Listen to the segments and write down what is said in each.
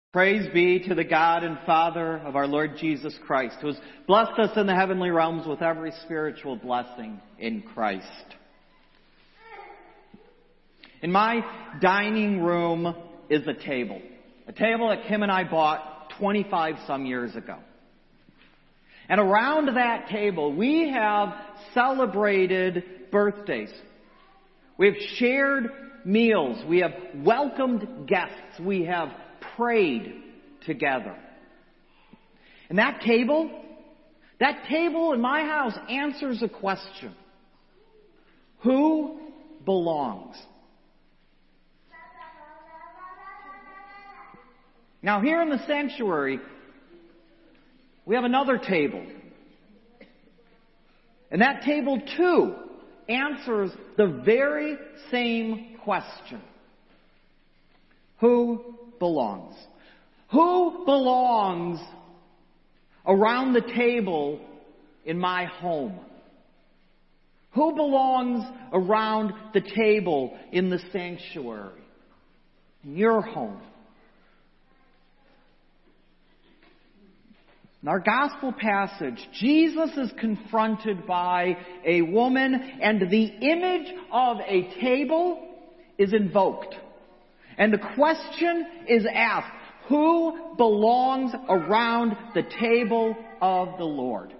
Praise be to the God and Father of our Lord Jesus Christ, who has blessed us in the heavenly realms with every spiritual blessing in Christ. In my dining room is a table that Kim and I bought 25 some years ago. And around that table, we have celebrated birthdays. We have shared meals. We have welcomed guests. We have prayed together. And that table in my house answers a question. Who belongs? Now here in the sanctuary, we have another table. And that table too answers the very same question. Who belongs? Who belongs around the table in my home? Who belongs around the table in the sanctuary? In your home? In our gospel passage, Jesus is confronted by a woman, and the image of a table is invoked. And the question is asked, who belongs around the table of the Lord?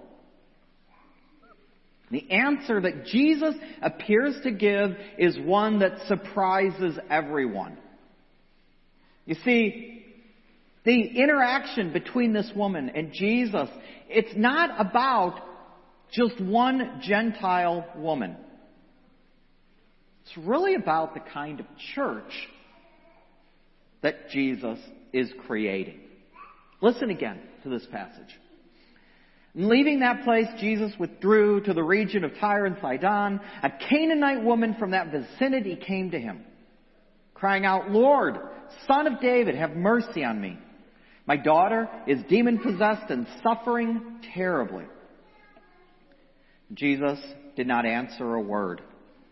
The answer that Jesus appears to give is one that surprises everyone. You see, the interaction between this woman and Jesus, it's not about just one Gentile woman. It's really about the kind of church that Jesus is creating. Listen again to this passage. And leaving that place, Jesus withdrew to the region of Tyre and Sidon. A Canaanite woman from that vicinity came to him, crying out, "Lord, Son of David, have mercy on me. My daughter is demon-possessed and suffering terribly." Jesus did not answer a word.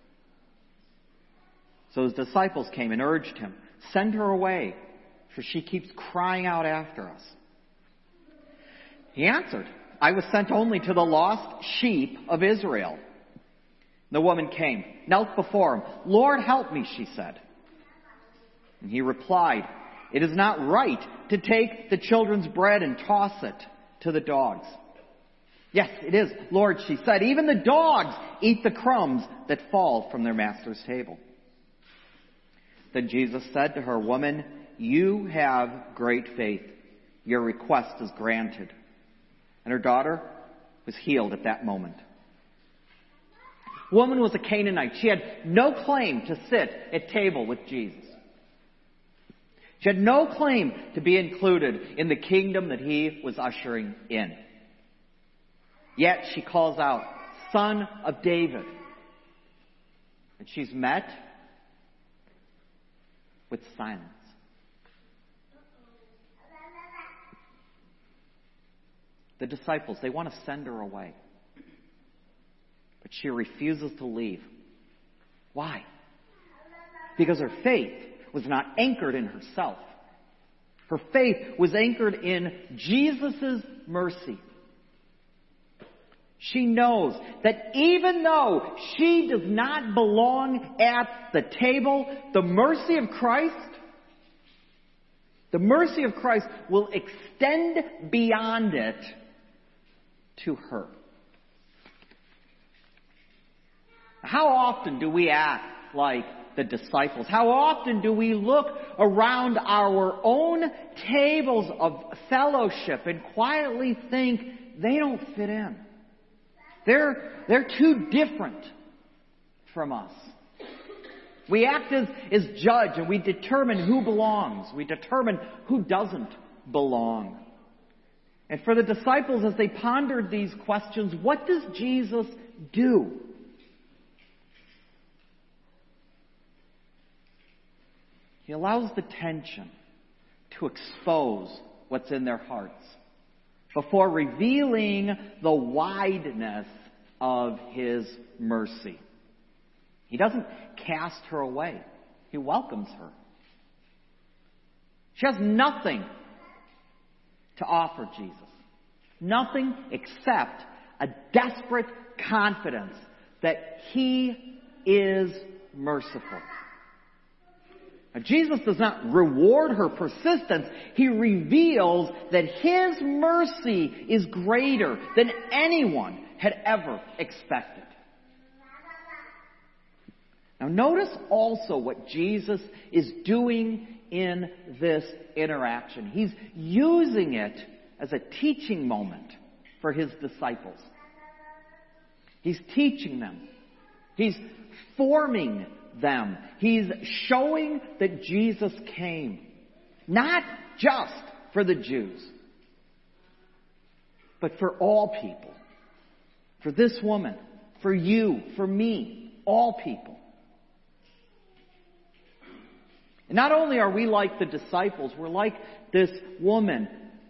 So his disciples came and urged him, "Send her away, for she keeps crying out after us." He answered, "I was sent only to the lost sheep of Israel." The woman came, knelt before him. "Lord, help me," she said. And he replied, "It is not right to take the children's bread and toss it to the dogs." "Yes, it is, Lord," she said. "Even the dogs eat the crumbs that fall from their master's table." Then Jesus said to her, "Woman, you have great faith. Your request is granted." And her daughter was healed at that moment. The woman was a Canaanite. She had no claim to sit at table with Jesus. She had no claim to be included in the kingdom that he was ushering in. Yet she calls out, "Son of David." And she's met with silence. The disciples, they want to send her away. But she refuses to leave. Why? Because her faith was not anchored in herself. Her faith was anchored in Jesus' mercy. She knows that even though she does not belong at the table, the mercy of Christ will extend beyond it to her. How often do we act like the disciples? How often do we look around our own tables of fellowship and quietly think they don't fit in? They're too different from us. We act as judge, and we determine who belongs. We determine who doesn't belong. And for the disciples, as they pondered these questions, what does Jesus do? He allows the tension to expose what's in their hearts before revealing the wideness of his mercy. He doesn't cast her away. He welcomes her. She has nothing to offer Jesus. Nothing except a desperate confidence that He is merciful. Now, Jesus does not reward her persistence. He reveals that His mercy is greater than anyone had ever expected. Now notice also what Jesus is doing in this interaction. He's using it as a teaching moment for His disciples. He's teaching them. He's forming them. He's showing that Jesus came, not just for the Jews, but for all people. For this woman, for you, for me, all people. And not only are we like the disciples, we're like this woman.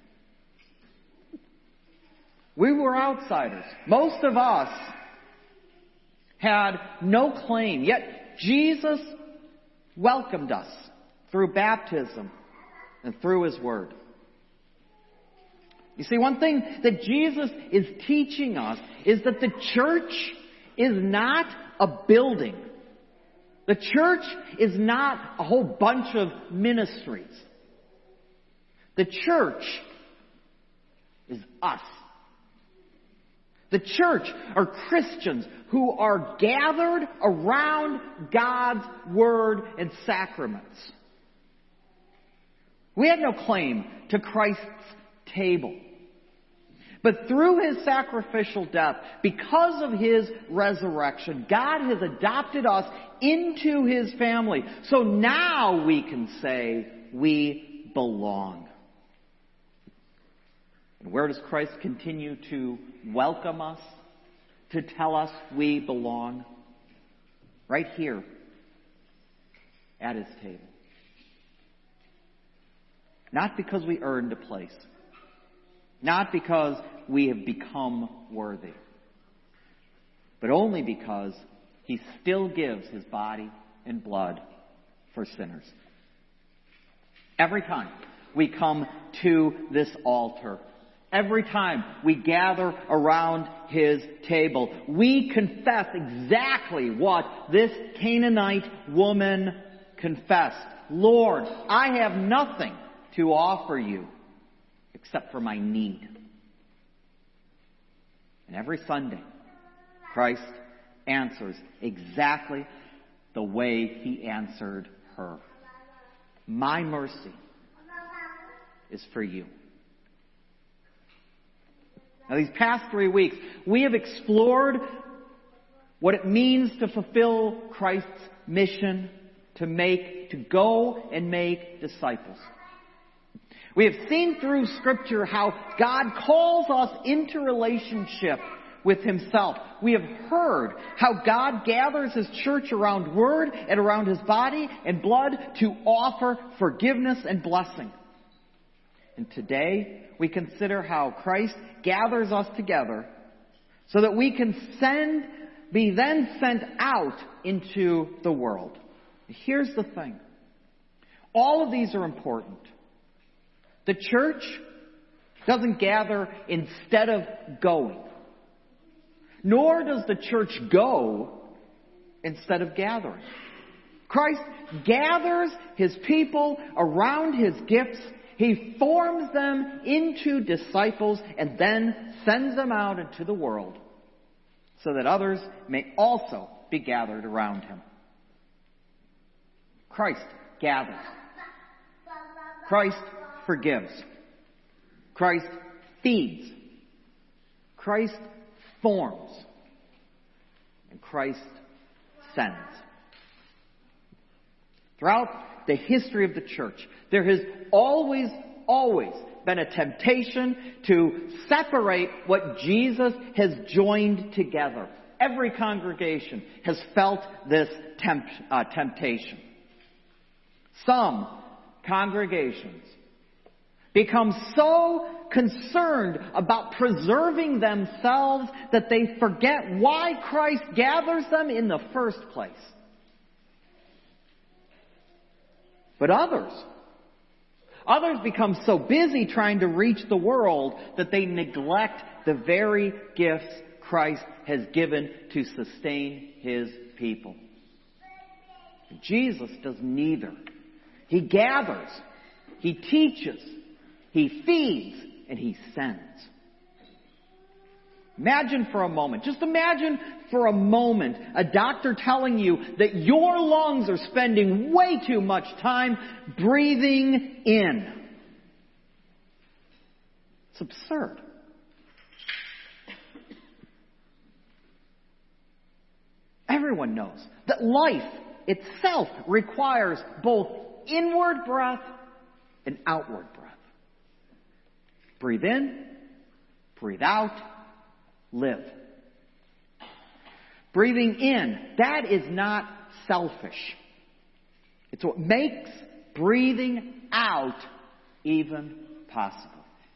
We were outsiders. Most of us had no claim, yet Jesus welcomed us through baptism and through His Word. You see, one thing that Jesus is teaching us is that the church is not a building. The church is not a whole bunch of ministries. The church is us. The church are Christians who are gathered around God's Word and sacraments. We had no claim to Christ's table. But through His sacrificial death, because of His resurrection, God has adopted us into His family. So now we can say we belong. And where does Christ continue to welcome us, to tell us we belong? Right here at His table. Not because we earned a place. Not because we have become worthy, but only because He still gives His body and blood for sinners. Every time we come to this altar, every time we gather around His table, we confess exactly what this Canaanite woman confessed. Lord, I have nothing to offer you except for my need. And every Sunday, Christ answers exactly the way He answered her. My mercy is for you. Now, these past 3 weeks, we have explored what it means to fulfill Christ's mission to go and make disciples. We have seen through Scripture how God calls us into relationship with Himself. We have heard how God gathers His church around Word and around His body and blood to offer forgiveness and blessing. And today, we consider how Christ gathers us together so that we can be then sent out into the world. Here's the thing. All of these are important. The church doesn't gather instead of going. Nor does the church go instead of gathering. Christ gathers His people around His gifts. He forms them into disciples and then sends them out into the world so that others may also be gathered around Him. Christ gathers. Christ forgives. Christ feeds. Christ forms. And Christ sends. Throughout the history of the church, there has always been a temptation to separate what Jesus has joined together. Every congregation has felt this temptation. Some congregations become so concerned about preserving themselves that they forget why Christ gathers them in the first place. Others become so busy trying to reach the world that they neglect the very gifts Christ has given to sustain His people. Jesus does neither. He gathers, He teaches, He feeds, and He sends. Imagine for a moment, just imagine for a moment, a doctor telling you that your lungs are spending way too much time breathing in. It's absurd. Everyone knows that life itself requires both inward breath and outward breath. Breathe in, breathe out, live. Breathing in, that is not selfish. It's what makes breathing out even possible.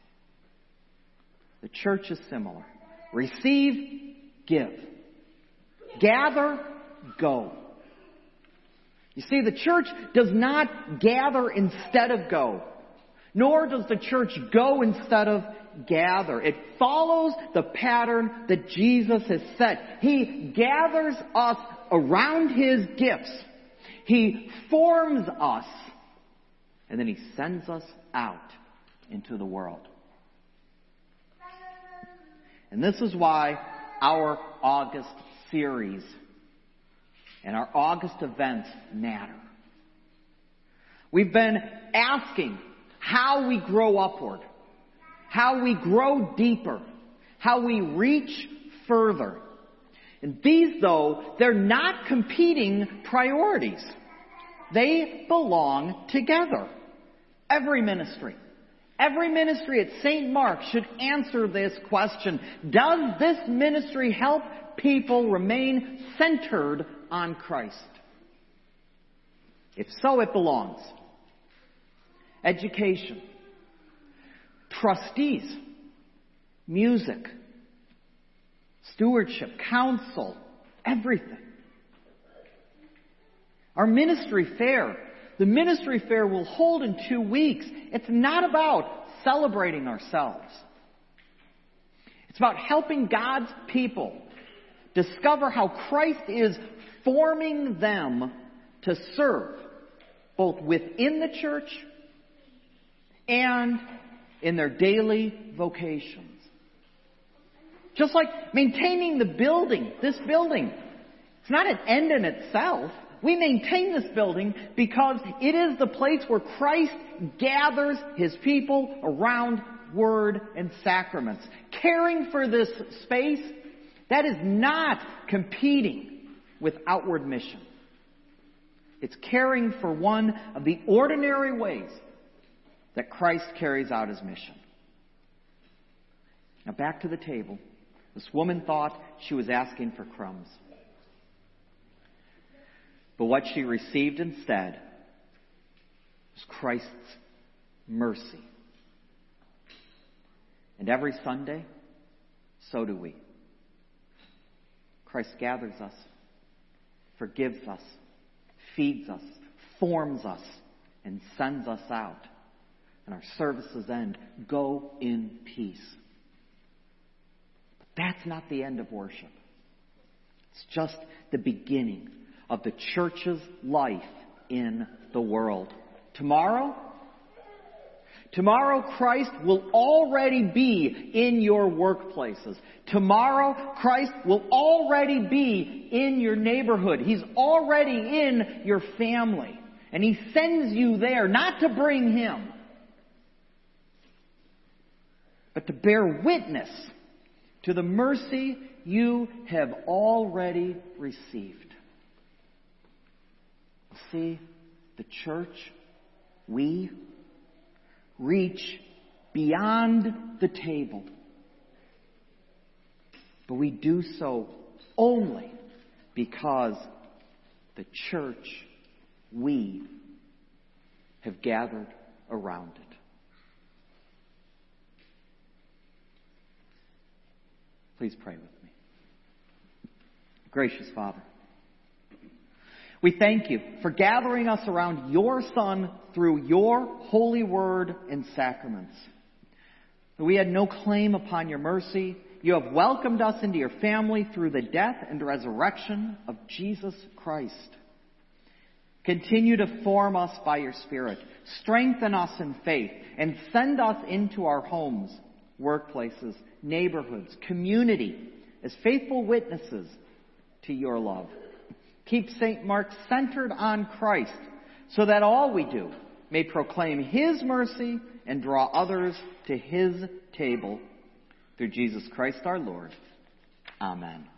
The church is similar. Receive, give. Gather, go. You see, the church does not gather instead of go. Nor does the church go instead of gather. It follows the pattern that Jesus has set. He gathers us around His gifts. He forms us. And then He sends us out into the world. And this is why our August series and our August events matter. We've been asking how we grow upward, how we grow deeper, how we reach further. And these, though, they're not competing priorities. They belong together. Every ministry at St. Mark should answer this question. Does this ministry help people remain centered on Christ? If so, it belongs. Education, trustees, music, stewardship, counsel, everything. Our ministry fair, the ministry fair will hold in 2 weeks. It's not about celebrating ourselves. It's about helping God's people discover how Christ is forming them to serve, both within the church and in their daily vocations. Just like maintaining the building, this building, it's not an end in itself. We maintain this building because it is the place where Christ gathers His people around Word and sacraments. Caring for this space, that is not competing with outward mission. It's caring for one of the ordinary ways that Christ carries out His mission. Now back to the table. This woman thought she was asking for crumbs. But what she received instead was Christ's mercy. And every Sunday, so do we. Christ gathers us, forgives us, feeds us, forms us, and sends us out. And our services end. Go in peace. But that's not the end of worship. It's just the beginning of the church's life in the world. Tomorrow Christ will already be in your workplaces. Tomorrow Christ will already be in your neighborhood. He's already in your family. And He sends you there not to bring Him, but to bear witness to the mercy you have already received. See, the church, we reach beyond the table. But we do so only because the church, we have gathered around it. Please pray with me. Gracious Father, We thank you for gathering us around your Son through your holy word and sacraments. We had no claim upon your mercy. You have welcomed us into your family through the death and resurrection of Jesus Christ. Continue to form us by your Spirit. Strengthen us in faith and send us into our homes, workplaces, neighborhoods, community as faithful witnesses to your love. Keep St. Mark centered on Christ so that all we do may proclaim his mercy and draw others to his table. Through Jesus Christ our Lord. Amen.